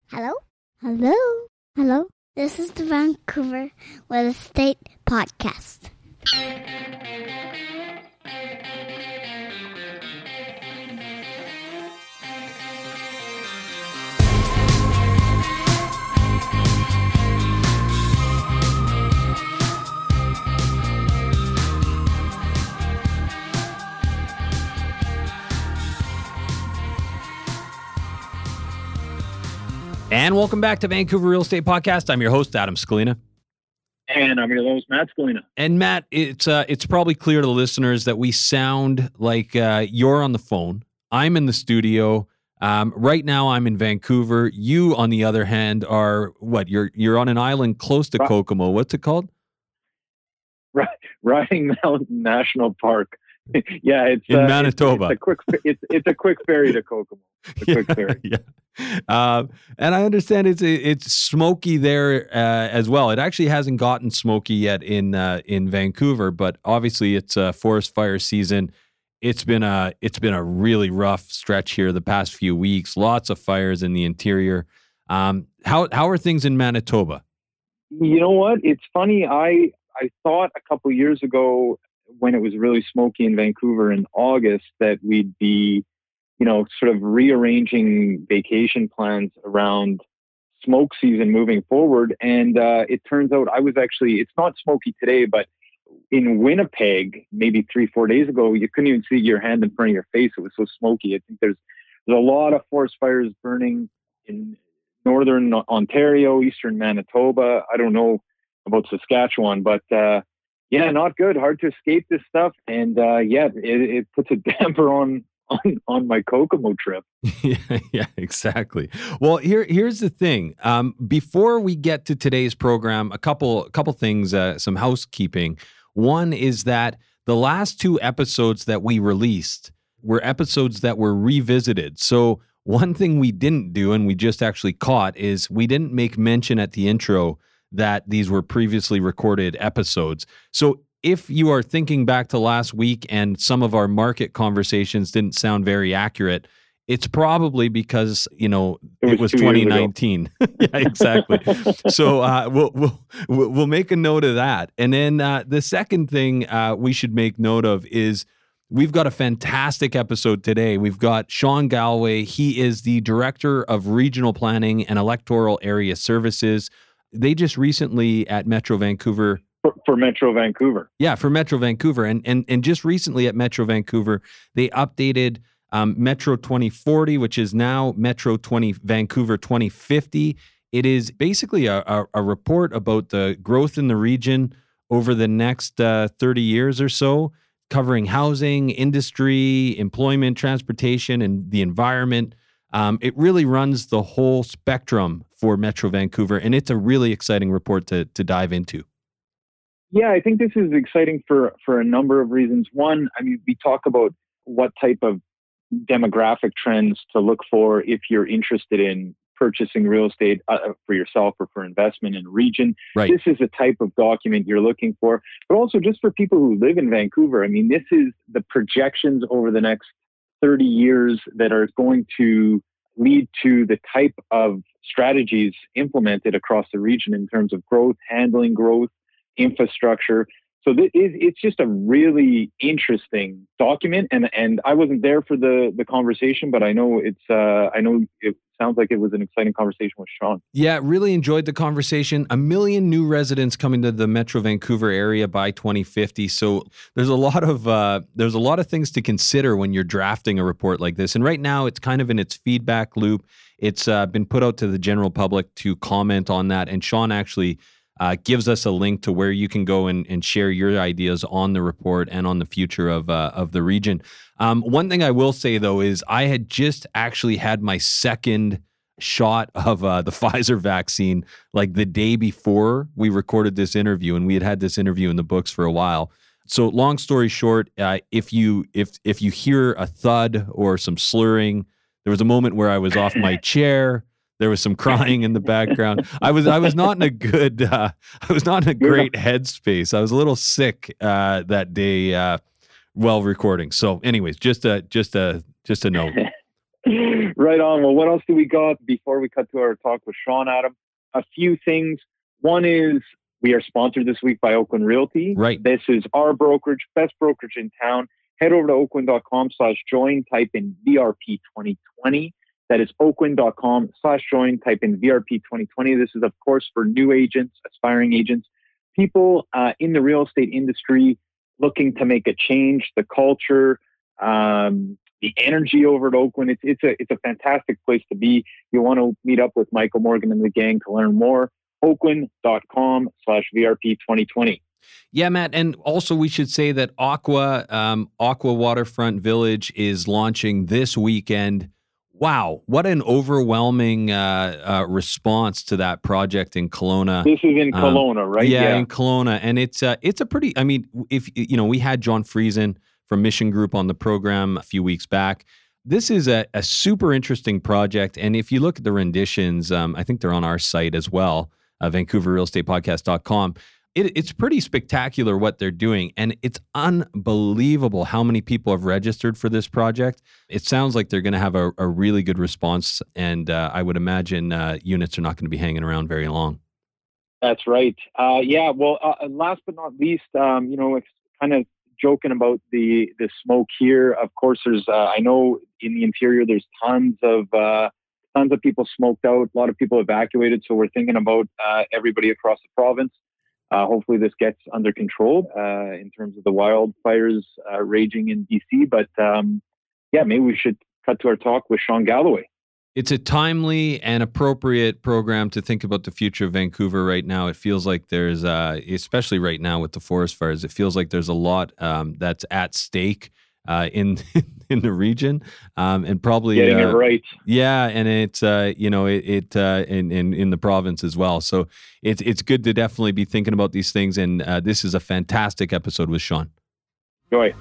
Hello? Hello? Hello? This is the Vancouver Real Estate Podcast. And welcome back to Vancouver Real Estate Podcast. I'm your host, Adam Scalina. And I'm your host, Matt Scalina. And Matt, it's probably clear to the listeners that we sound like you're on the phone. I'm in the studio. Right now, I'm in Vancouver. You, on the other hand, are what? You're on an island close to Kokomo. What's it called? Riding Mountain National Park. Yeah, it's in Manitoba. It's a quick ferry to Kokomo. Quick ferry. Yeah. And I understand it's smoky there as well. It actually hasn't gotten smoky yet in Vancouver, but obviously it's forest fire season. It's been a really rough stretch here the past few weeks. Lots of fires in the interior. How are things in Manitoba? You know what? It's funny. I thought a couple years ago, when it was really smoky in Vancouver in August, that we'd be, sort of rearranging vacation plans around smoke season moving forward. And it turns out it's not smoky today, but in Winnipeg, maybe 3-4 days ago, you couldn't even see your hand in front of your face. It was so smoky. I think there's a lot of forest fires burning in northern Ontario, eastern Manitoba. I don't know about Saskatchewan, but yeah, not good. Hard to escape this stuff. And it puts a damper on my Kokomo trip. Yeah, exactly. Well, here's the thing. Before we get to today's program, a couple things, some housekeeping. One is that the last two episodes that we released were episodes that were revisited. So one thing we didn't do, and we just actually caught, is we didn't make mention at the intro that these were previously recorded episodes. So if you are thinking back to last week and some of our market conversations didn't sound very accurate, it's probably because, it was 2019. Yeah, exactly. So we'll make a note of that. And then the second thing we should make note of is we've got a fantastic episode today. We've got Sean Galway. He is the Director of Regional Planning and Electoral Area Services. They just recently at Metro Vancouver. For Metro Vancouver. Yeah, for Metro Vancouver. And just recently at Metro Vancouver, they updated Metro 2040, which is now Metro Vancouver 2050. It is basically a report about the growth in the region over the next 30 years or so, covering housing, industry, employment, transportation, and the environment. It really runs the whole spectrum for Metro Vancouver, and it's a really exciting report to dive into. Yeah, I think this is exciting for a number of reasons. One, we talk about what type of demographic trends to look for if you're interested in purchasing real estate for yourself or for investment in a region. Right. This is the type of document you're looking for, but also just for people who live in Vancouver. This is the projections over the next 30 years that are going to lead to the type of strategies implemented across the region in terms of growth, handling growth, infrastructure. So it's just a really interesting document, and I wasn't there for the conversation, but I know it sounds like it was an exciting conversation with Sean. Yeah, really enjoyed the conversation. 1 million new residents coming to the Metro Vancouver area by 2050. So there's a lot of things to consider when you're drafting a report like this. And right now, it's kind of in its feedback loop. It's been put out to the general public to comment on that, and Sean actually gives us a link to where you can go and share your ideas on the report and on the future of the region. One thing I will say, though, is I had just actually had my second shot of the Pfizer vaccine like the day before we recorded this interview, and we had this interview in the books for a while. So long story short, if you hear a thud or some slurring, there was a moment where I was off my chair. There was some crying in the background. I was not in a good great headspace. I was a little sick that day while recording. So anyways, just a note. Right on. Well, what else do we got before we cut to our talk with Sean, Adam? A few things. One is we are sponsored this week by Oakwyn Realty. Right. This is our brokerage, best brokerage in town. Head over to oakwyn.com/join, type in VRP 2020. That is oakwyn.com/join, type in VRP 2020. This is, of course, for new agents, aspiring agents, people in the real estate industry looking to make a change, the culture, the energy over at Oakwyn. It's a fantastic place to be. You want to meet up with Michael Morgan and the gang to learn more. oakwyn.com/VRP 2020. Yeah, Matt. And also we should say that Aqua Waterfront Village is launching this weekend. Wow, what an overwhelming response to that project in Kelowna. This is in Kelowna, right? Yeah, in Kelowna. And it's a pretty, I mean, if you know, we had John Friesen from Mission Group on the program a few weeks back. This is a super interesting project. And if you look at the renditions, I think they're on our site as well, VancouverRealEstatePodcast.com. It's pretty spectacular what they're doing. And it's unbelievable how many people have registered for this project. It sounds like they're going to have a really good response. And I would imagine units are not going to be hanging around very long. That's right. Yeah. Well, last but not least, it's kind of joking about the smoke here. Of course, there's I know in the interior there's tons of people smoked out. A lot of people evacuated. So we're thinking about everybody across the province. Hopefully this gets under control in terms of the wildfires raging in BC. But maybe we should cut to our talk with Sean Galloway. It's a timely and appropriate program to think about the future of Vancouver right now. It feels like there's, especially right now with the forest fires, it feels like there's a lot that's at stake in the region, and probably getting it right. Yeah, and it's in the province as well. So it's good to definitely be thinking about these things. And this is a fantastic episode with Sean. Enjoy.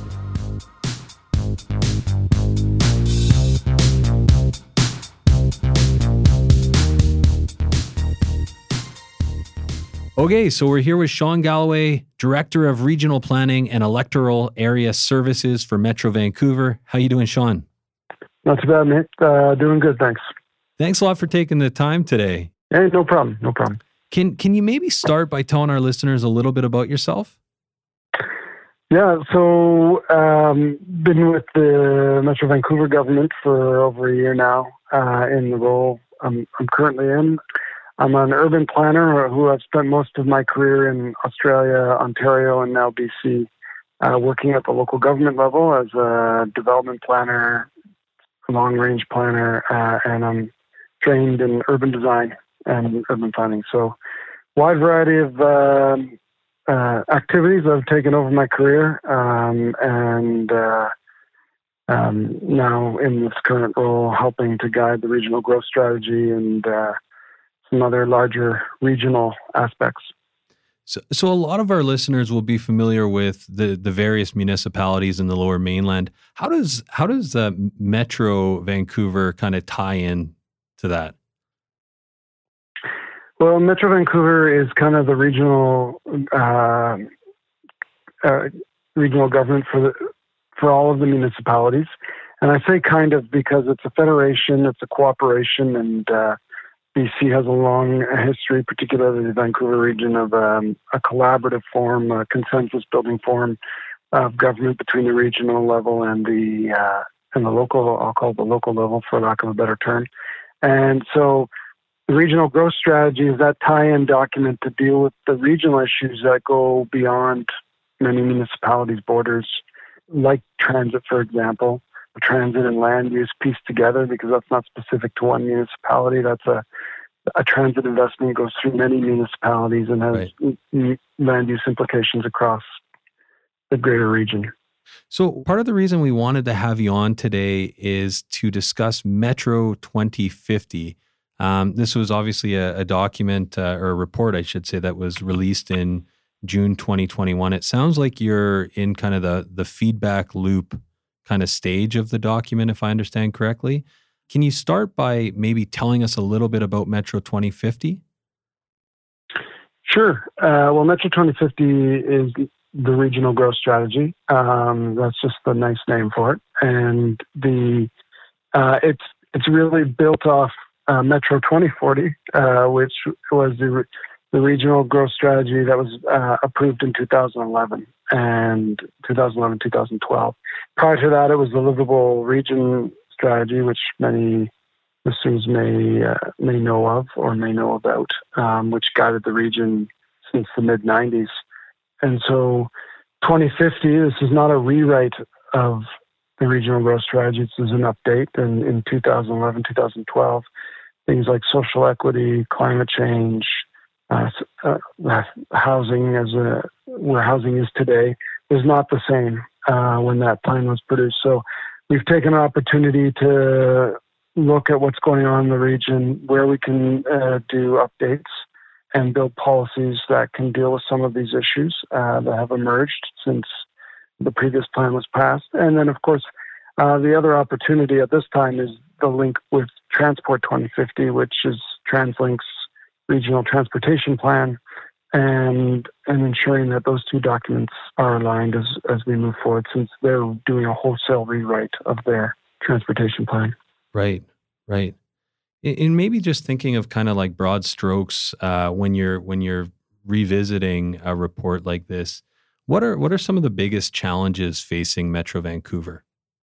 Okay, so we're here with Sean Galloway, Director of Regional Planning and Electoral Area Services for Metro Vancouver. How you doing, Sean? Not too bad, mate. Doing good, thanks. Thanks a lot for taking the time today. Hey, no problem. Can you maybe start by telling our listeners a little bit about yourself? Yeah, so been with the Metro Vancouver government for over a year now in the role I'm currently in. I'm an urban planner who I've spent most of my career in Australia, Ontario, and now BC, working at the local government level as a development planner, long-range planner, and I'm trained in urban design and urban planning. So wide variety of activities I've taken over my career, and now in this current role, helping to guide the regional growth strategy and some other larger regional aspects. So a lot of our listeners will be familiar with the various municipalities in the Lower Mainland. How does Metro Vancouver kind of tie in to that? Well, Metro Vancouver is kind of the regional government for all of the municipalities, and I say kind of because it's a federation, it's a cooperation, and BC has a long history, particularly the Vancouver region, of a collaborative form, a consensus-building form of government between the regional level and the local. I'll call it the local level, for lack of a better term. And so, the regional growth strategy is that tie-in document to deal with the regional issues that go beyond many municipalities' borders, like transit, for example. Transit and land use pieced together, because that's not specific to one municipality. That's a transit investment goes through many municipalities and has land use implications across the greater region. So part of the reason we wanted to have you on today is to discuss Metro 2050. This was obviously a document or a report, I should say, that was released in June 2021. It sounds like you're in kind of the feedback loop kind of stage of the document, if I understand correctly. Can you start by maybe telling us a little bit about Metro 2050? Sure. Well, Metro 2050 is the regional growth strategy. That's just the nice name for it. And the It's really built off Metro 2040, which was the regional growth strategy that was approved in 2011 and 2012. Prior to that, it was the livable region strategy, which many listeners may know of or may know about, which guided the region since the mid-90s. And so 2050, this is not a rewrite of the regional growth strategy. This is an update. And in 2011, 2012, things like social equity, climate change, housing where housing is today is not the same when that plan was produced. So we've taken an opportunity to look at what's going on in the region, where we can do updates and build policies that can deal with some of these issues that have emerged since the previous plan was passed. And then, of course, the other opportunity at this time is the link with Transport 2050, which is TransLink's regional transportation plan, and ensuring that those two documents are aligned as we move forward, since they're doing a wholesale rewrite of their transportation plan. Right. And maybe just thinking of kind of like broad strokes when you're revisiting a report like this, what are some of the biggest challenges facing Metro Vancouver?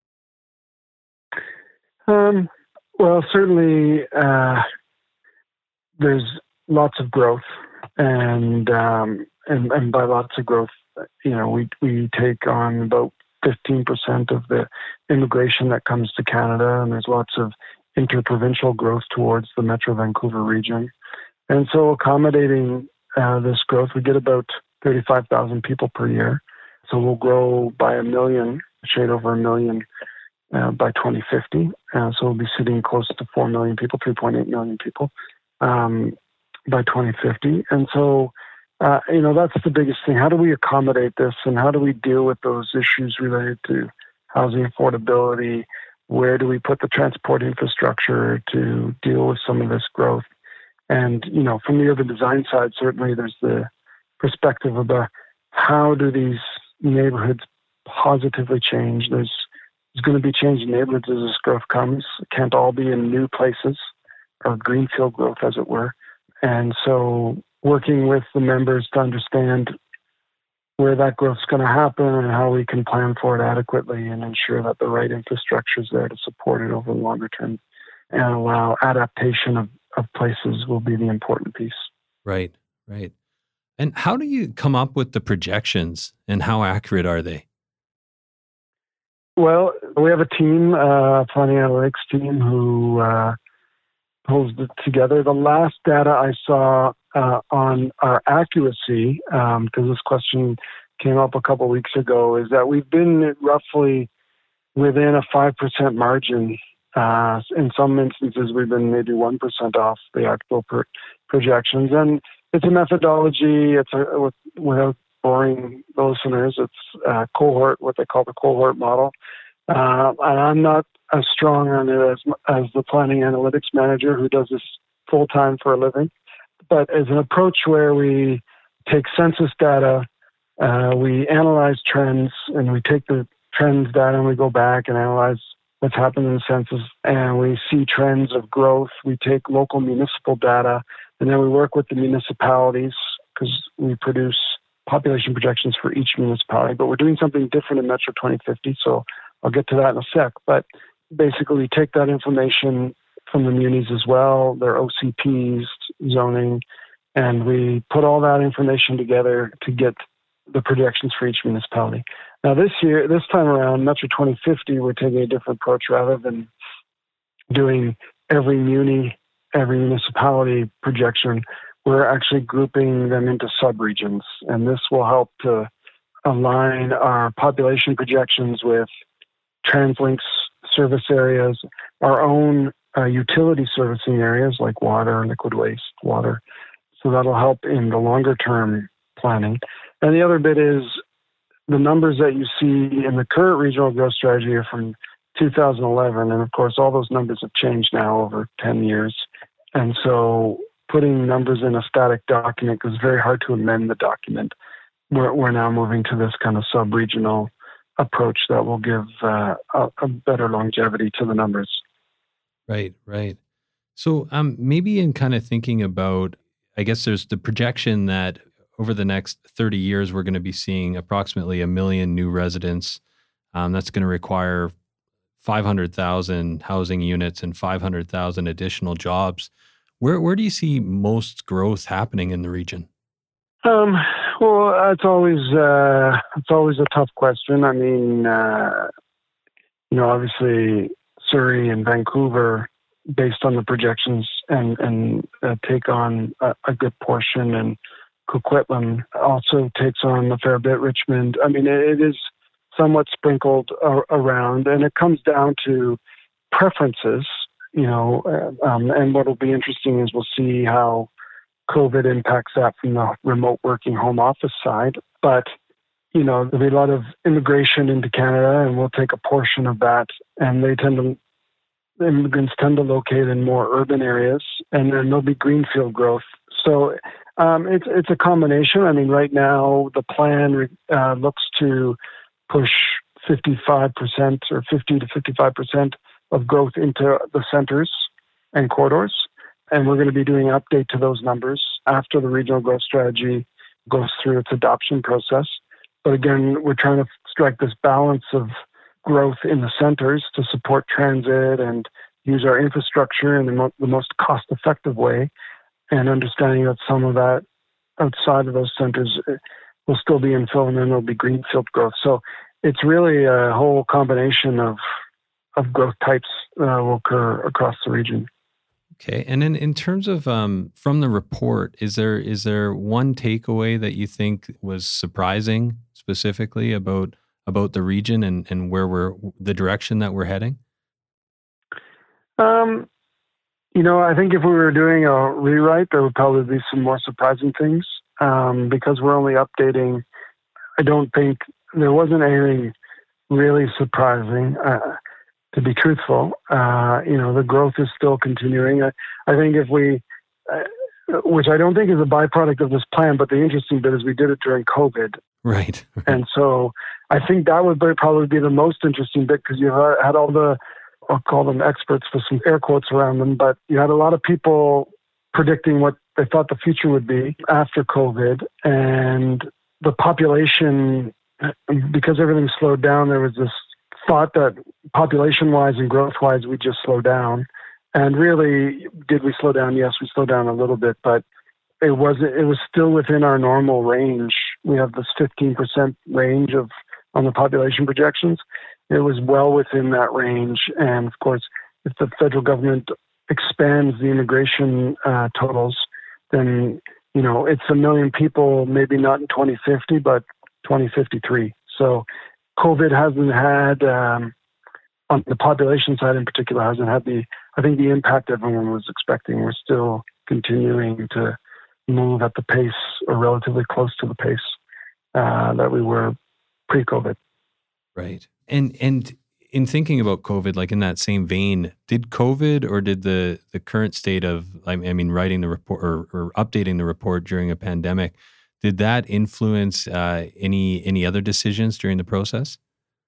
Well, certainly there's lots of growth, and by lots of growth, we take on about 15% of the immigration that comes to Canada, and there's lots of interprovincial growth towards the Metro Vancouver region. And so accommodating this growth, we get about 35,000 people per year. So we'll grow by 1 million, shade over 1 million by 2050. So we'll be sitting close to 4 million people, 3.8 million people by 2050. And so, that's the biggest thing. How do we accommodate this, and how do we deal with those issues related to housing affordability? Where do we put the transport infrastructure to deal with some of this growth? And, from the urban design side, certainly there's the perspective about how do these neighborhoods positively change? There's going to be change in neighborhoods as this growth comes. It can't all be in new places or greenfield growth, as it were. And so working with the members to understand where that growth is going to happen and how we can plan for it adequately and ensure that the right infrastructure is there to support it over the longer term and allow adaptation of places will be the important piece. Right. And how do you come up with the projections, and how accurate are they? Well, we have a team, planning analytics team, who pulls it together. The last data I saw on our accuracy, because this question came up a couple of weeks ago, is that we've been roughly within a 5% margin. In some instances, we've been maybe 1% off the actual projections. And it's a methodology. Without boring the listeners, it's cohort, what they call the cohort model. And I'm not as strong on it as the planning analytics manager who does this full time for a living. But as an approach where we take census data, we analyze trends, and we take the trends data and we go back and analyze what's happened in the census, and we see trends of growth. We take local municipal data, and then we work with the municipalities because we produce population projections for each municipality. But we're doing something different in Metro 2050, so I'll get to that in a sec. But basically, we take that information from the munis as well, their OCPs, zoning, and we put all that information together to get the projections for each municipality. Now this time around, Metro 2050, we're taking a different approach. Rather than doing every municipality projection, we're actually grouping them into subregions. And this will help to align our population projections with TransLink's service areas, our own utility servicing areas like water, liquid waste, water. So that'll help in the longer term planning. And the other bit is the numbers that you see in the current regional growth strategy are from 2011. And of course, all those numbers have changed now over 10 years. And so putting numbers in a static document, because it's very hard to amend the document, we're now moving to this kind of sub-regional approach that will give a better longevity to the numbers. Right, right. So maybe in kind of thinking about, I guess there's the projection that over the next 30 years, we're going to be seeing approximately 1 million new residents. That's going to require 500,000 housing units and 500,000 additional jobs. Where do you see most growth happening in the region? Well, it's always a tough question. I mean, obviously Surrey and Vancouver, based on the projections, and take on a good portion, and Coquitlam also takes on a fair bit. Richmond. I mean, it is somewhat sprinkled around, and it comes down to preferences. And what will be interesting is we'll see how COVID impacts that from the remote working home office side. But, there'll be a lot of immigration into Canada, and we'll take a portion of that. And immigrants tend to locate in more urban areas, and then there'll be greenfield growth. So it's a combination. I mean, right now the plan looks to push 55% or 50 to 55% of growth into the centers and corridors. And we're going to be doing an update to those numbers after the regional growth strategy goes through its adoption process. But again, we're trying to strike this balance of growth in the centers to support transit and use our infrastructure in the most cost-effective way, and understanding that some of that outside of those centers will still be infill, and then there'll be greenfield growth. So it's really a whole combination of growth types will occur across the region. Okay, and then in terms of from the report, is there one takeaway that you think was surprising specifically about the region and where the direction that we're heading? I think if we were doing a rewrite, there would probably be some more surprising things. Because we're only updating, I don't think there wasn't anything really surprising. To be truthful, the growth is still continuing. I think if we, which I don't think is a byproduct of this plan, but the interesting bit is we did it during COVID. Right. And so I think that would probably be the most interesting bit, because you had all the, I'll call them experts with some air quotes around them, but you had a lot of people predicting what they thought the future would be after COVID. And the population, because everything slowed down, there was this thought that population-wise and growth-wise, we'd just slow down. And really, did we slow down? Yes, we slowed down a little bit, but it was still within our normal range. We have this 15% range on the population projections. It was well within that range. And of course, if the federal government expands the immigration totals, then, it's 1 million people, maybe not in 2050, but 2053. So COVID hasn't had, on the population side in particular, hasn't had the impact everyone was expecting. We're still continuing to move at the pace, or relatively close to the pace that we were pre-COVID. Right. And in thinking about COVID, like in that same vein, did COVID or did the current state of, writing the report or updating the report during a pandemic, did that influence any other decisions during the process?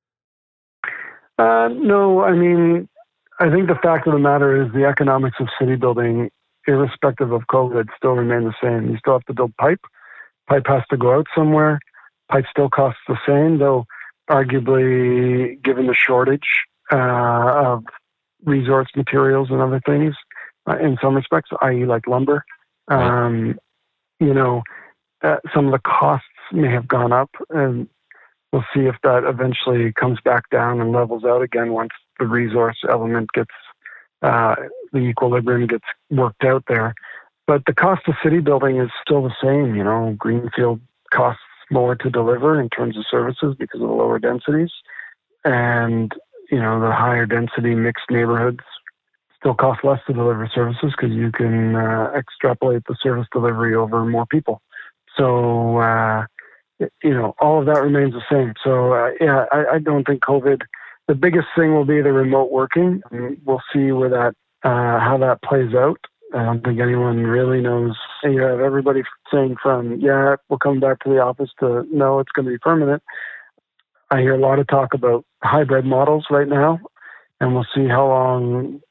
No, I think the fact of the matter is the economics of city building, irrespective of COVID, still remain the same. You still have to build pipe. Pipe has to go out somewhere. Pipe still costs the same, though arguably, given the shortage of resource materials and other things, in some respects, i.e. like lumber, Right. Some of the costs may have gone up, and we'll see if that eventually comes back down and levels out again once the resource element gets, the equilibrium gets worked out there. But the cost of city building is still the same. Greenfield costs more to deliver in terms of services because of the lower densities. And, the higher density mixed neighborhoods still cost less to deliver services because you can extrapolate the service delivery over more people. So, all of that remains the same. So, I don't think COVID, the biggest thing will be the remote working. We'll see where that, how that plays out. I don't think anyone really knows. You have everybody saying from, we'll come back to the office, to no, it's going to be permanent. I hear a lot of talk about hybrid models right now, and we'll see how long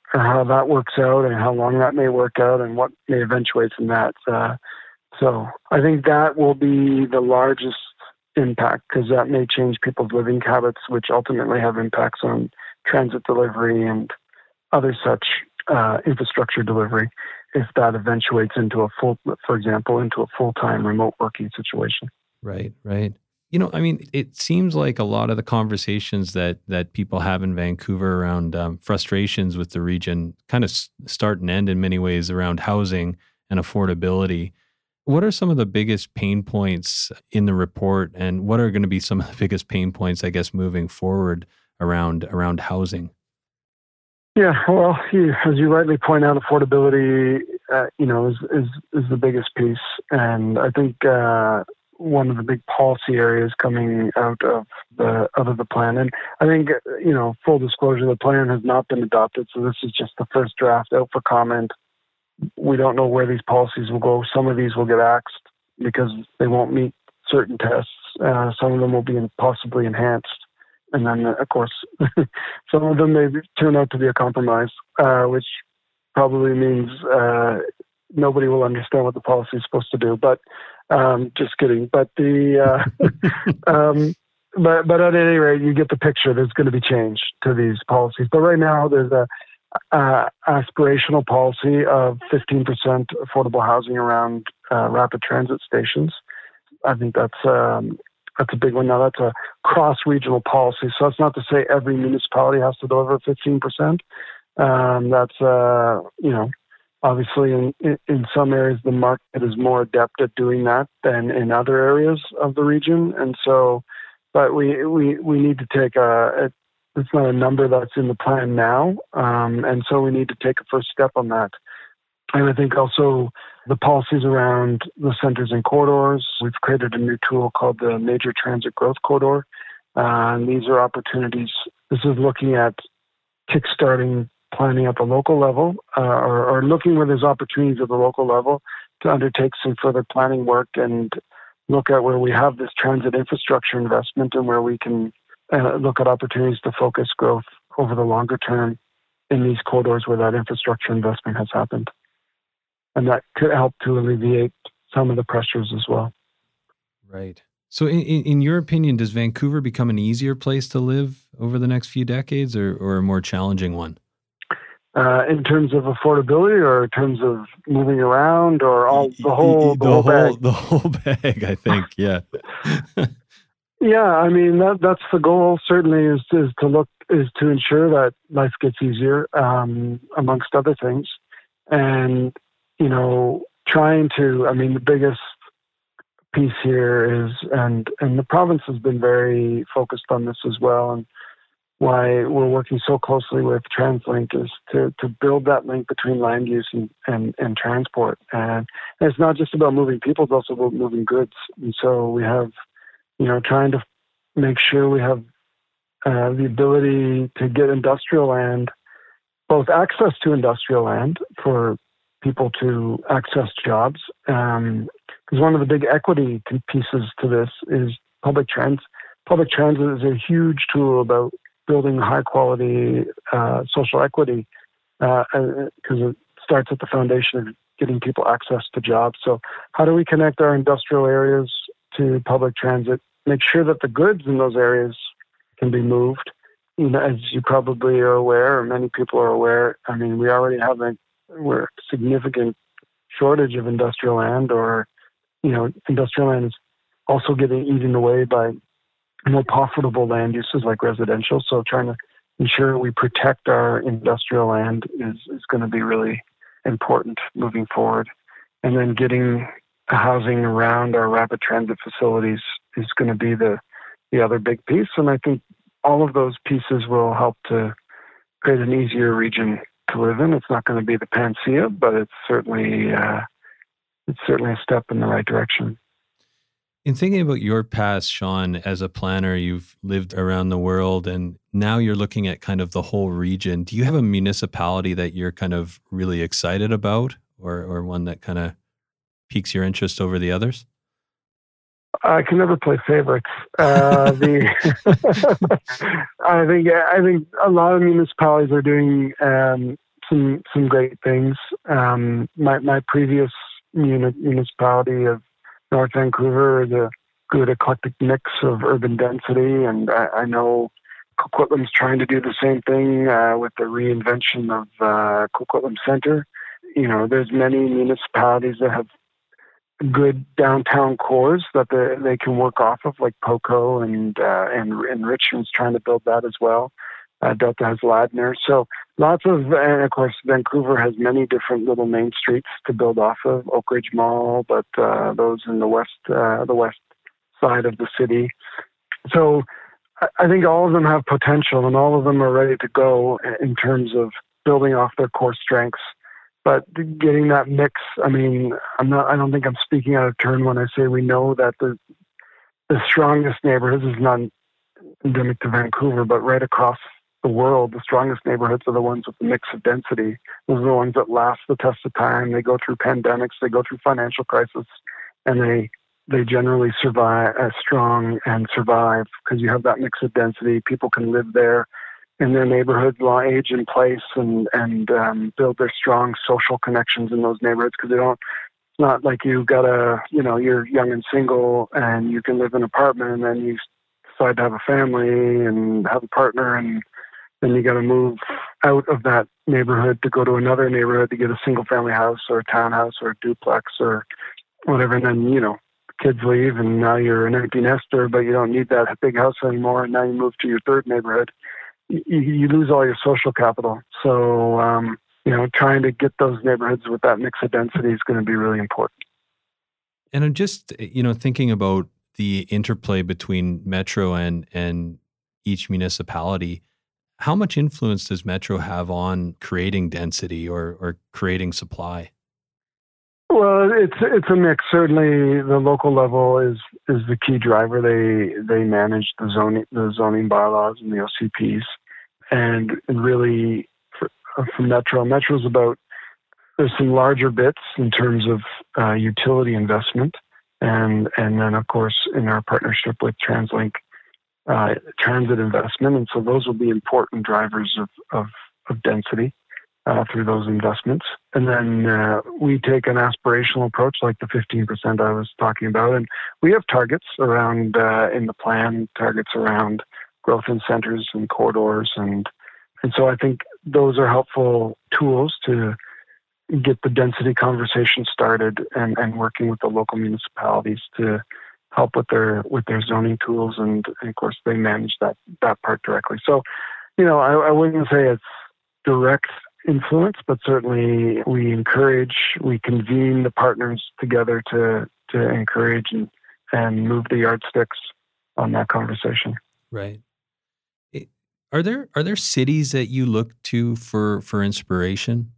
how that works out and how long that may work out and what may eventuate from that. So I think that will be the largest impact, because that may change people's living habits, which ultimately have impacts on transit delivery and other such infrastructure delivery, if that eventuates into for example, into a full-time remote working situation. Right. I mean, it seems like a lot of the conversations that people have in Vancouver around frustrations with the region kind of start and end in many ways around housing and affordability. What are some of the biggest pain points in the report, and what are going to be some of the biggest pain points, I guess, moving forward around housing? Yeah, well, as you rightly point out, affordability, is the biggest piece, and I think one of the big policy areas coming out of the plan. And I think, full disclosure, the plan has not been adopted. So this is just the first draft out for comment. We don't know where these policies will go. Some of these will get axed because they won't meet certain tests. Some of them will be possibly enhanced. And then, of course, some of them may turn out to be a compromise, which probably means nobody will understand what the policy is supposed to do. But just kidding. But but at any rate, you get the picture. There's going to be change to these policies. But right now, there's a aspirational policy of 15% affordable housing around rapid transit stations. I think that's a big one. Now, that's a cross-regional policy. So that's not to say every municipality has to deliver 15%. That's, obviously in some areas, the market is more adept at doing that than in other areas of the region. And so, but we need to take it's not a number that's in the plan now. And so we need to take a first step on that. And I think also the policies around the centers and corridors. We've created a new tool called the Major Transit Growth Corridor. And these are opportunities. This is looking at kickstarting planning at the local level, or looking where there's opportunities at the local level to undertake some further planning work and look at where we have this transit infrastructure investment and where we can look at opportunities to focus growth over the longer term in these corridors where that infrastructure investment has happened. And that could help to alleviate some of the pressures as well. Right. So in your opinion, does Vancouver become an easier place to live over the next few decades, or a more challenging one? In terms of affordability, or in terms of moving around, or the whole bag? The whole bag, I think, yeah. Yeah, I mean, that's the goal, certainly, is to ensure that life gets easier, amongst other things. And, the biggest piece here is, and the province has been very focused on this as well, and why we're working so closely with TransLink is to build that link between land use and transport. And it's not just about moving people, it's also about moving goods. And so we have, trying to make sure we have the ability to get industrial land, both access to industrial land for people to access jobs. Because one of the big equity pieces to this is public transit. Public transit is a huge tool about building high quality social equity, because it starts at the foundation of getting people access to jobs. So how do we connect our industrial areas to public transit, make sure that the goods in those areas can be moved? As you probably are aware, or many people are aware, we already have a significant shortage of industrial land, or, industrial land is also getting eaten away by more profitable land uses like residential. So trying to ensure we protect our industrial land is going to be really important moving forward. And then getting housing around our rapid transit facilities is going to be the other big piece. And I think all of those pieces will help to create an easier region to live in. It's not going to be the panacea, but it's certainly a step in the right direction. In thinking about your past, Sean, as a planner, you've lived around the world, and now you're looking at kind of the whole region. Do you have a municipality that you're kind of really excited about, or one that kind of piques your interest over the others? I can never play favorites. I think a lot of municipalities are doing some great things. My previous municipality of North Vancouver is a good eclectic mix of urban density, and I know Coquitlam's trying to do the same thing with the reinvention of Coquitlam Centre. There's many municipalities that have good downtown cores that they can work off of, like Poco and Richmond's trying to build that as well. Delta has Ladner. So and of course, Vancouver has many different little main streets to build off of. Oak Ridge Mall, but those in the west side of the city. So I think all of them have potential and all of them are ready to go in terms of building off their core strengths. But getting that mix, I don't think I'm speaking out of turn when I say we know that the strongest neighborhoods is not endemic to Vancouver, but right across the world, the strongest neighborhoods are the ones with the mix of density. Those are the ones that last the test of time. They go through pandemics, they go through financial crisis, and they generally survive because you have that mix of density. People can live there in their neighborhoods, age in place, and build their strong social connections in those neighborhoods, because it's not like you're young and single and you can live in an apartment and then you decide to have a family and have a partner, and then you got to move out of that neighborhood to go to another neighborhood to get a single family house or a townhouse or a duplex or whatever. And then, kids leave and now you're an empty nester, but you don't need that big house anymore. And now you move to your third neighborhood. You lose all your social capital. So, trying to get those neighborhoods with that mix of density is going to be really important. And I'm just, thinking about the interplay between Metro and each municipality. How much influence does Metro have on creating density or creating supply? Well, it's a mix. Certainly, the local level is the key driver. They manage the zoning bylaws and the OCPs, and really for Metro's about, there's some larger bits in terms of utility investment, and then of course in our partnership with TransLink, transit investment, and so those will be important drivers of density. Through those investments. And then we take an aspirational approach like the 15% I was talking about. And we have targets around, in the plan, targets around growth in centers and corridors. And so I think those are helpful tools to get the density conversation started and working with the local municipalities to help with their zoning tools. And of course, they manage that part directly. So, I wouldn't say it's direct influence, but certainly we convene the partners together to encourage and move the yardsticks on that conversation. Right. Are there cities that you look to for inspiration?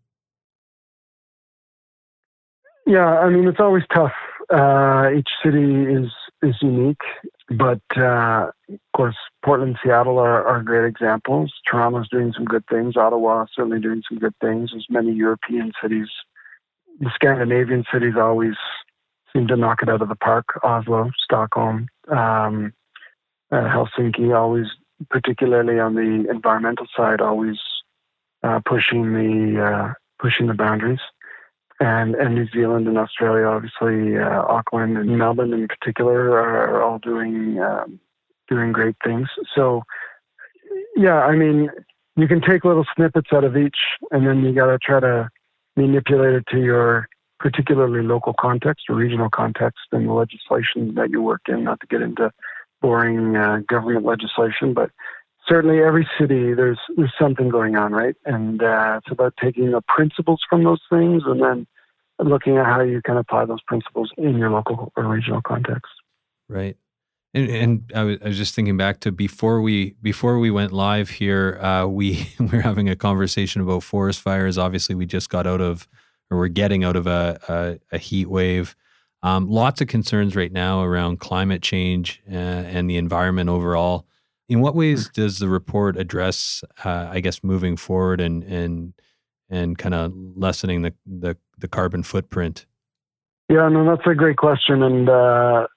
Yeah, it's always tough. Each city is unique, but of course, Portland and Seattle are great examples. Toronto's doing some good things. Ottawa is certainly doing some good things. There's many European cities. The Scandinavian cities always seem to knock it out of the park. Oslo, Stockholm, Helsinki, always, particularly on the environmental side, always pushing the boundaries. And New Zealand and Australia, obviously, Auckland and Melbourne in particular are all doing great things. So, yeah, you can take little snippets out of each, and then you got to try to manipulate it to your particularly local context or regional context and the legislation that you work in, not to get into boring government legislation, but certainly every city, there's something going on, right? And it's about taking the principles from those things and then looking at how you can apply those principles in your local or regional context. Right. And I was just thinking back to before we went live here, we were having a conversation about forest fires. Obviously, we just we're getting out of a heat wave. Lots of concerns right now around climate change and the environment overall. In what ways does the report address, moving forward and kind of lessening the carbon footprint? Yeah, no, that's a great question. And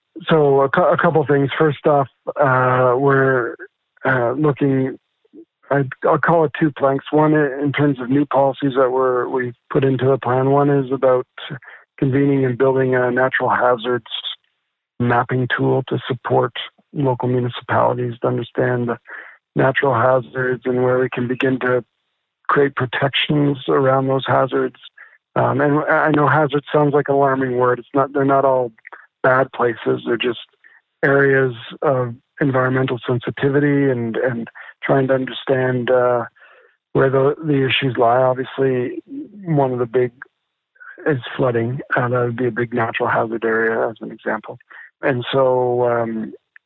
so a couple things. First off, we're looking I'll call it two planks. One, in terms of new policies that we've put into the plan. One is about convening and building a natural hazards mapping tool to support local municipalities to understand the natural hazards and where we can begin to create protections around those hazards. And I know hazard sounds like an alarming word. It's not. They're not all bad places. They're just areas of environmental sensitivity and trying to understand where the issues lie. Obviously, one of the big is flooding. That would be a big natural hazard area as an example. And so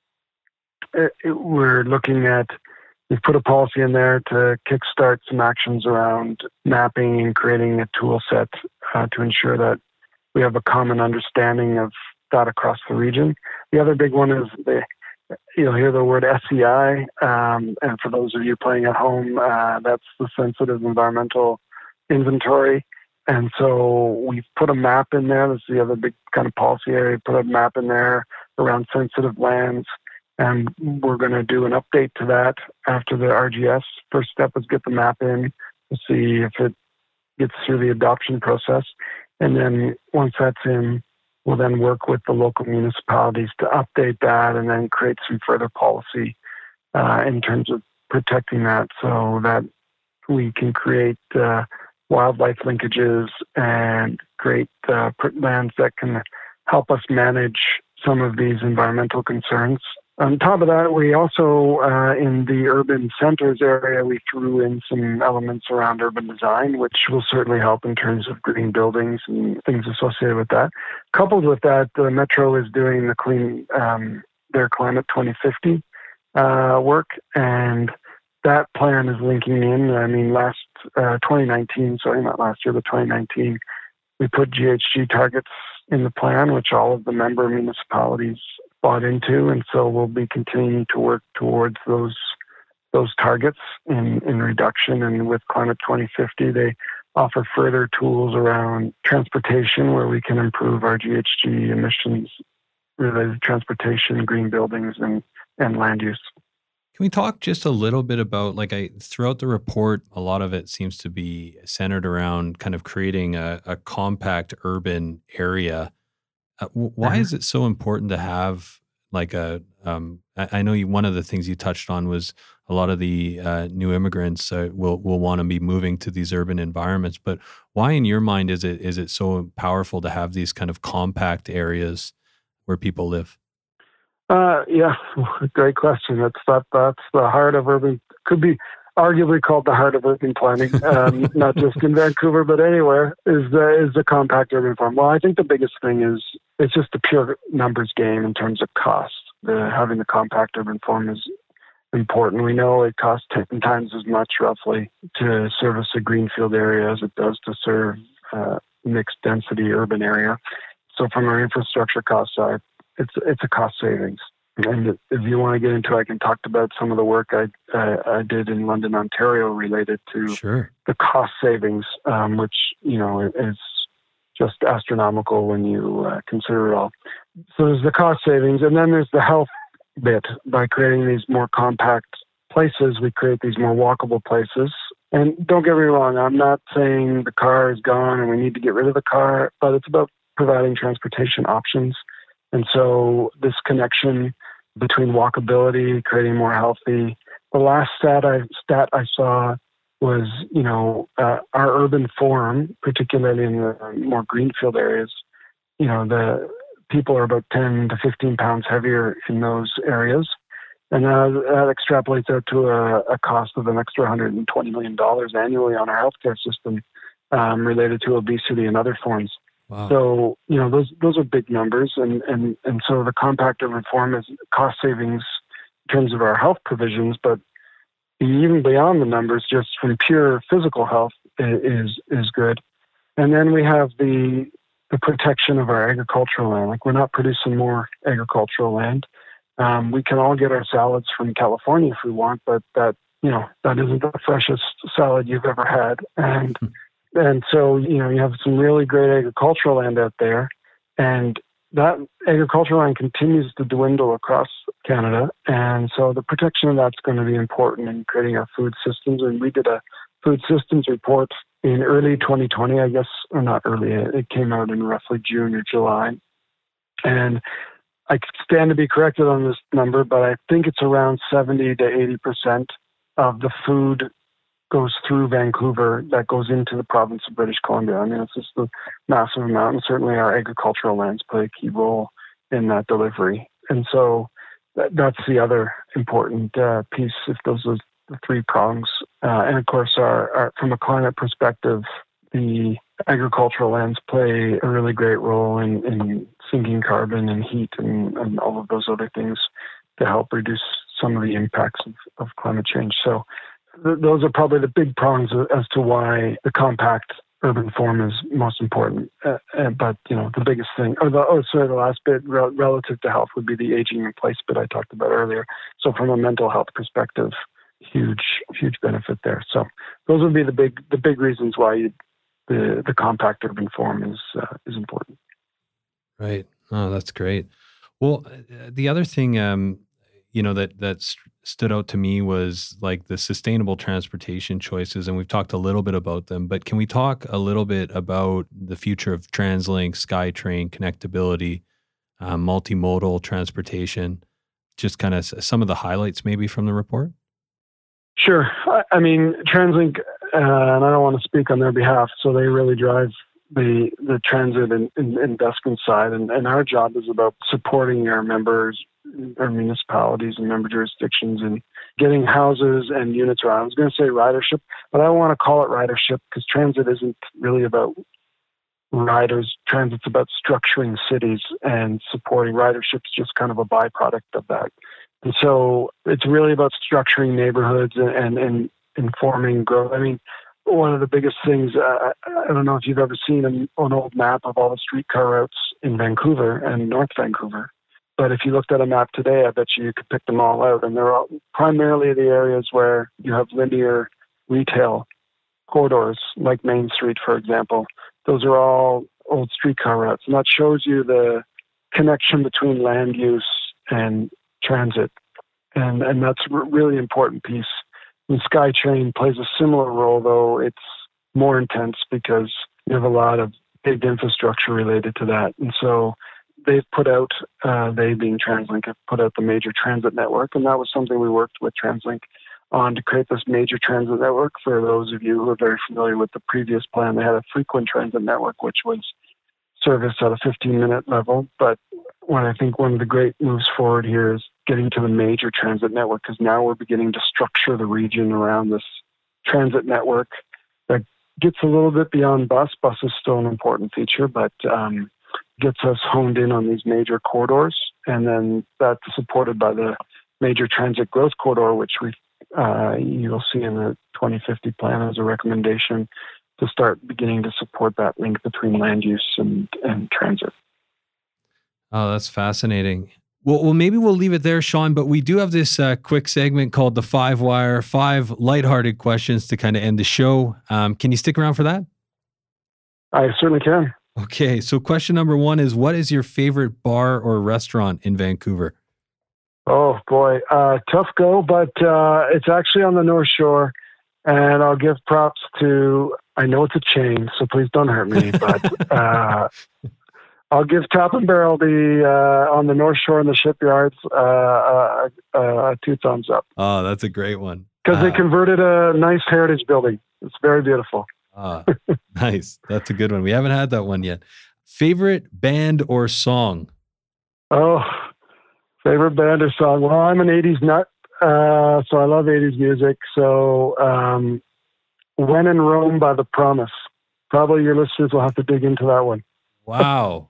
we're looking at, we've put a policy in there to kickstart some actions around mapping and creating a tool set to ensure that we have a common understanding of that across the region. The other big one is you'll hear the word SEI, and for those of you playing at home, that's the Sensitive Environmental Inventory. And so we've put a map in there. This is the other big kind of policy area. Put a map in there around sensitive lands, and we're going to do an update to that after the RGS. First step is get the map in to see if it gets through the adoption process. And then once that's in, we'll then work with the local municipalities to update that and then create some further policy in terms of protecting that so that we can create wildlife linkages and create lands that can help us manage some of these environmental concerns. On top of that, we also, in the urban centers area, we threw in some elements around urban design, which will certainly help in terms of green buildings and things associated with that. Coupled with that, the Metro is doing their Climate 2050 work, and that plan is linking in. I mean, 2019, not last year, but 2019, we put GHG targets in the plan, which all of the member municipalities bought into, and so we'll be continuing to work towards those targets in reduction. And with Climate 2050, they offer further tools around transportation where we can improve our GHG emissions related to transportation, green buildings, and land use. Can we talk just a little bit about, throughout the report, a lot of it seems to be centered around kind of creating a compact urban area. Why is it so important to have I know one of the things you touched on was a lot of the new immigrants will want to be moving to these urban environments, but why in your mind is it so powerful to have these kind of compact areas where people live? Yeah, great question. That's the heart of urban, could be arguably called the heart of urban planning, not just in Vancouver, but anywhere, is the compact urban farm. Well, I think the biggest thing is it's just a pure numbers game in terms of cost. Having the compact urban farm is important. We know it costs 10 times as much roughly to service a greenfield area as it does to serve mixed density urban area. So from our infrastructure cost side, it's a cost savings. And if you want to get into it, I can talk about some of the work I did in London, Ontario, related to the cost savings, which is just astronomical when you consider it all. So there's the cost savings, and then there's the health bit. By creating these more compact places, we create these more walkable places. And don't get me wrong, I'm not saying the car is gone and we need to get rid of the car, but it's about providing transportation options. And so this connection between walkability, creating more healthy. The last stat I saw was, our urban form, particularly in the more greenfield areas, the people are about 10 to 15 pounds heavier in those areas. And that extrapolates out to a cost of an extra $120 million annually on our healthcare system related to obesity and other forms. Wow. So, those are big numbers. And so the compact urban farm is cost savings in terms of our health provisions, but even beyond the numbers, just from pure physical health is good. And then we have the protection of our agricultural land. We're not producing more agricultural land. We can all get our salads from California if we want, but that isn't the freshest salad you've ever had. And so, you have some really great agricultural land out there, and that agricultural land continues to dwindle across Canada. And so the protection of that's going to be important in creating our food systems. And we did a food systems report in early 2020, I guess, or not early, it came out in roughly June or July. And I stand to be corrected on this number, but I think it's around 70 to 80% of the food goes through Vancouver that goes into the province of British Columbia. I mean, it's just a massive amount, and certainly our agricultural lands play a key role in that delivery. And so that's the other important piece, if those are the three prongs. And of course, our from a climate perspective, the agricultural lands play a really great role in sinking carbon and heat and all of those other things to help reduce some of the impacts of climate change. So those are probably the big prongs as to why the compact urban form is most important. But, the biggest thing, the last bit relative to health would be the aging in place bit I talked about earlier. So from a mental health perspective, huge benefit there. So those would be the big reasons why the compact urban form is important. Right. Oh, that's great. Well, the other thing, that stood out to me was like the sustainable transportation choices, and we've talked a little bit about them, but can we talk a little bit about the future of TransLink, SkyTrain, connectability, multimodal transportation, just kind of some of the highlights maybe from the report? Sure. I mean, TransLink, and I don't want to speak on their behalf, so they really drive the transit and investment side, and our job is about supporting our members, our municipalities and member jurisdictions, and getting houses and units around. I was going to say ridership, but I don't want to call it ridership because transit isn't really about riders. Transit's about structuring cities, and supporting ridership's just kind of a byproduct of that. And so it's really about structuring neighborhoods and informing growth. I mean, one of the biggest things, I don't know if you've ever seen an old map of all the streetcar routes in Vancouver and North Vancouver, but if you looked at a map today, I bet you could pick them all out. And they're all primarily the areas where you have linear retail corridors, like Main Street, for example. Those are all old streetcar routes. And that shows you the connection between land use and transit. And that's a really important piece. And SkyTrain plays a similar role, though it's more intense because you have a lot of big infrastructure related to that. And so they've put out, they being TransLink, have put out the major transit network. And that was something we worked with TransLink on to create this major transit network. For those of you who are very familiar with the previous plan, they had a frequent transit network, which was service at a 15-minute level. But I think one of the great moves forward here is getting to the major transit network, because now we're beginning to structure the region around this transit network that gets a little bit beyond bus. Bus is still an important feature, but gets us honed in on these major corridors. And then that's supported by the major transit growth corridor, which you'll see in the 2050 plan as a recommendation to start beginning to support that link between land use and transit. Oh, that's fascinating. Well, maybe we'll leave it there, Sean, but we do have this quick segment called the 5-Wire, 5 lighthearted questions to kind of end the show. Can you stick around for that? I certainly can. Okay, so question number 1 is, what is your favorite bar or restaurant in Vancouver? Oh, boy. Tough go, but it's actually on the North Shore, and I'll give props to, I know it's a chain, so please don't hurt me, but I'll give Top and Barrel on the North Shore in the shipyards 2 thumbs up. Oh, that's a great one. Because they converted a nice heritage building. It's very beautiful. Nice. That's a good one. We haven't had that one yet. Favorite band or song? Oh, favorite band or song? Well, I'm an 80s nut, so I love 80s music. So When in Rome by The Promise. Probably your listeners will have to dig into that one. Wow.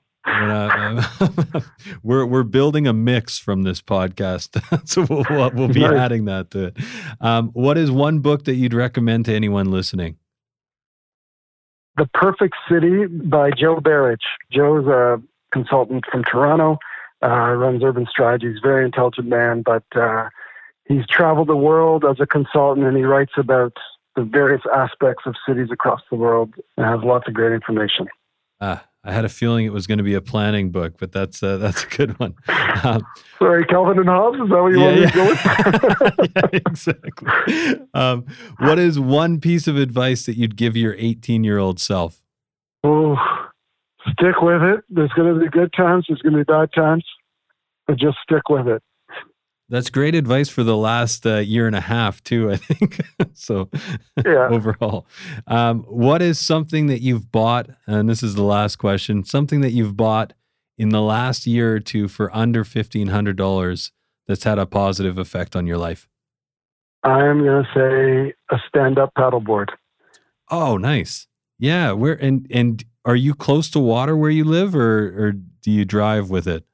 We're building a mix from this podcast, so we'll be adding that to it. What is one book that you'd recommend to anyone listening? The Perfect City by Joe Barrich. Joe's a consultant from Toronto, runs urban strategy. He's a very intelligent man, but he's traveled the world as a consultant, and he writes about the various aspects of cities across the world and has lots of great information. I had a feeling it was going to be a planning book, but that's a good one. Sorry, Calvin and Hobbes, is that what you want me to go with? Yeah, exactly. What is one piece of advice that you'd give your 18-year-old self? Oh, stick with it. There's going to be good times, there's going to be bad times, but just stick with it. That's great advice for the last year and a half, too, I think. So, Yeah. overall, what is something that you've bought, and this is the last question, something that you've bought in the last year or two for under $1,500 that's had a positive effect on your life? I'm going to say a stand-up paddleboard. Oh, nice. Yeah. And are you close to water where you live, or do you drive with it?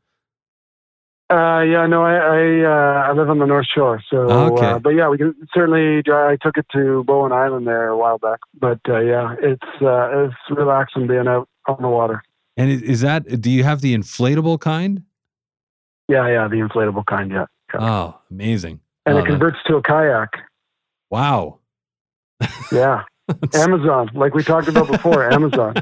I live on the North Shore, so Okay. but yeah, we can certainly. I took it to Bowen Island there a while back, but it's relaxing being out on the water. And is that? Do you have the inflatable kind? Yeah, the inflatable kind. Yeah. Oh, amazing! And Oh, it converts to a kayak. Wow. Yeah, Amazon, like we talked about before. Amazon.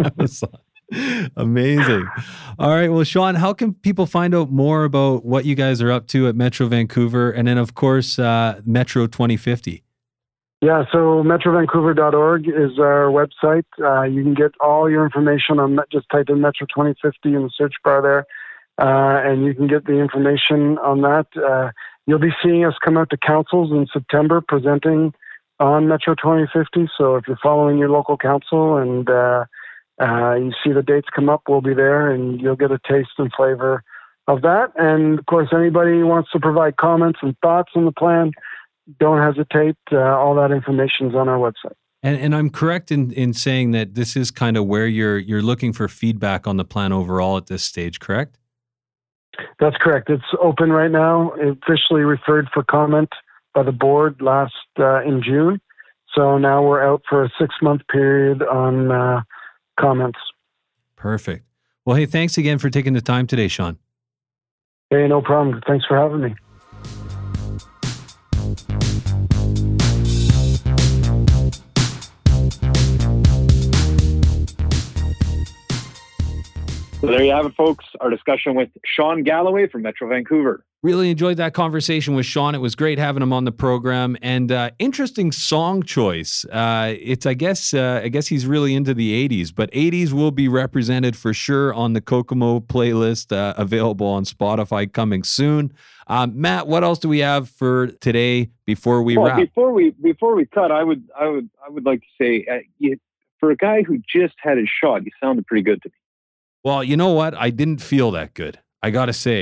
Amazing. All right. Well, Sean, how can people find out more about what you guys are up to at Metro Vancouver, and then, of course, Metro 2050? Yeah, so metrovancouver.org is our website. You can get all your information on, just type in Metro 2050 in the search bar there, and you can get the information on that. You'll be seeing us come out to councils in September presenting on Metro 2050. So if you're following your local council and you see the dates come up, we'll be there, and you'll get a taste and flavor of that. And of course, anybody who wants to provide comments and thoughts on the plan, don't hesitate. All that information is on our website. And I'm correct in saying that this is kind of where you're looking for feedback on the plan overall at this stage, correct? That's correct. It's open right now. It officially referred for comment by the board last in June. So now we're out for a 6-month period on comments. Perfect. Well, hey, thanks again for taking the time today, Sean. Hey, no problem. Thanks for having me. So there you have it, folks. Our discussion with Sean Galloway from Metro Vancouver. Really enjoyed that conversation with Sean. It was great having him on the program, and interesting song choice. I guess he's really into the 80s, but 80s will be represented for sure on the Kokomo playlist, available on Spotify coming soon. Matt, what else do we have for today before we wrap? Before we cut, I would like to say, for a guy who just had his shot, you sounded pretty good to me. Well, you know what? I didn't feel that good. I gotta say,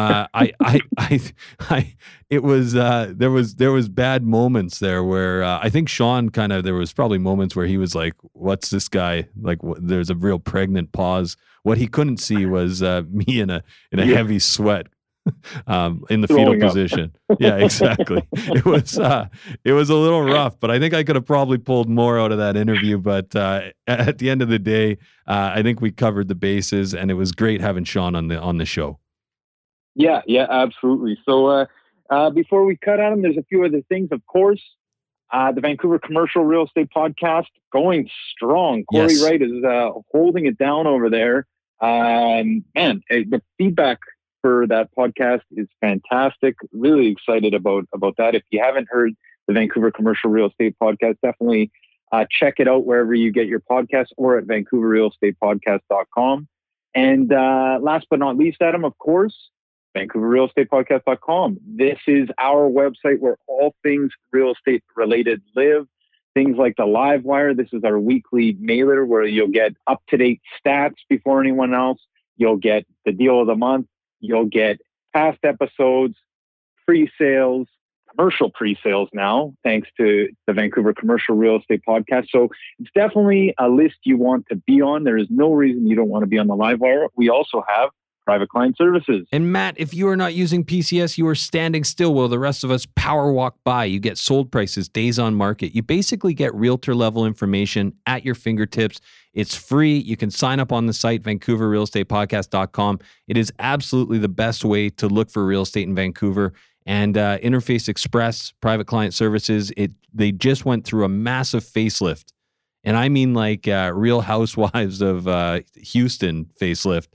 it was there was bad moments there where I think Sean there was probably moments where he was like, "What's this guy like?" There's a real pregnant pause. What he couldn't see was me in a heavy sweat. In the fetal position. Yeah, exactly. It was a little rough, but I think I could have probably pulled more out of that interview. But at the end of the day, I think we covered the bases, and it was great having Sean on the show. Yeah, absolutely. So before we cut on him, there's a few other things. Of course, the Vancouver Commercial Real Estate Podcast going strong. Corey Wright is holding it down over there. The feedback for that podcast is fantastic. Really excited about that. If you haven't heard the Vancouver Commercial Real Estate Podcast, definitely check it out wherever you get your podcasts or at vancouverrealestatepodcast.com. And last but not least, Adam, of course, vancouverrealestatepodcast.com. This is our website where all things real estate related live. Things like the Live Wire. This is our weekly mailer where you'll get up-to-date stats before anyone else. You'll get the deal of the month. You'll get past episodes, pre-sales, commercial pre-sales now, thanks to the Vancouver Commercial Real Estate Podcast. So it's definitely a list you want to be on. There is no reason you don't want to be on the Livewire. We also have private client services. And Matt, if you are not using PCS, you are standing still while the rest of us power walk by. You get sold prices, days on market. You basically get realtor level information at your fingertips. It's free. You can sign up on the site, vancouverrealestatepodcast.com. It is absolutely the best way to look for real estate in Vancouver. And Interface Express, private client services, they just went through a massive facelift. And I mean like Real Housewives of Houston facelift.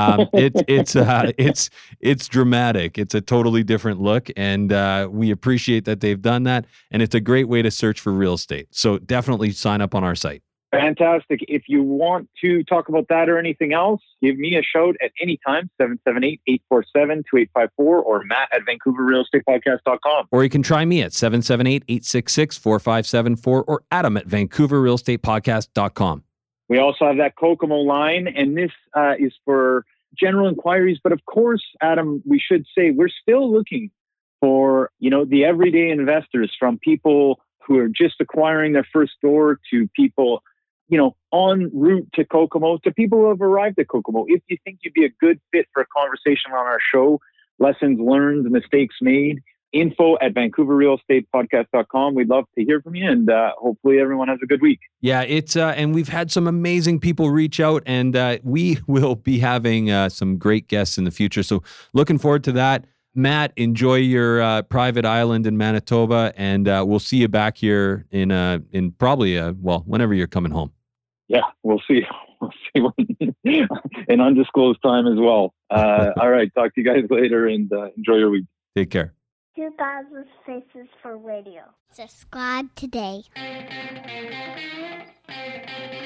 It's dramatic. It's a totally different look, and we appreciate that they've done that. And it's a great way to search for real estate. So definitely sign up on our site. Fantastic. If you want to talk about that or anything else, give me a shout at any time, 778-847-2854 or Matt at VancouverRealEstatePodcast.com. Or you can try me at 778-866-4574 or Adam at VancouverRealEstatePodcast.com. We also have that Kokomo line, and this is for general inquiries. But of course, Adam, we should say we're still looking for, the everyday investors, from people who are just acquiring their first door to people en route to Kokomo, to people who have arrived at Kokomo. If you think you'd be a good fit for a conversation on our show, lessons learned, mistakes made, info at VancouverRealEstatePodcast.com. We'd love to hear from you, and hopefully everyone has a good week. Yeah, it's and we've had some amazing people reach out, and we will be having some great guests in the future. So looking forward to that. Matt, enjoy your private island in Manitoba, and we'll see you back here in probably whenever you're coming home. Yeah, we'll see. We'll see when an undisclosed time as well. All right, talk to you guys later, and enjoy your week. Take care. 2000 Faces for Radio. Subscribe today.